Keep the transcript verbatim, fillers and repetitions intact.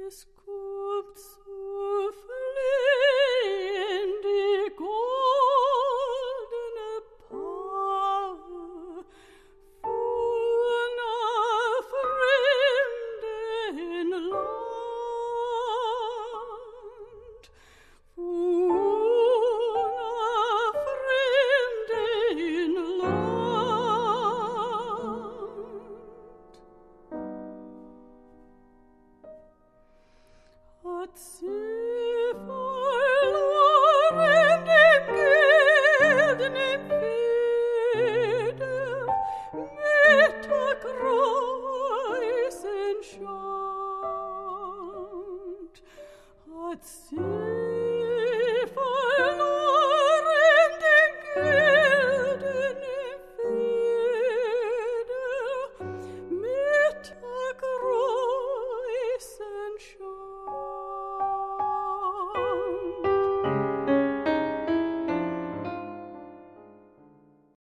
Es kommt zu fliehen die goldene Paare von einer fremden Land, von einer fremden Land. Hat sie verloren dem goldenen Feder mit der großen Schand? Hat sie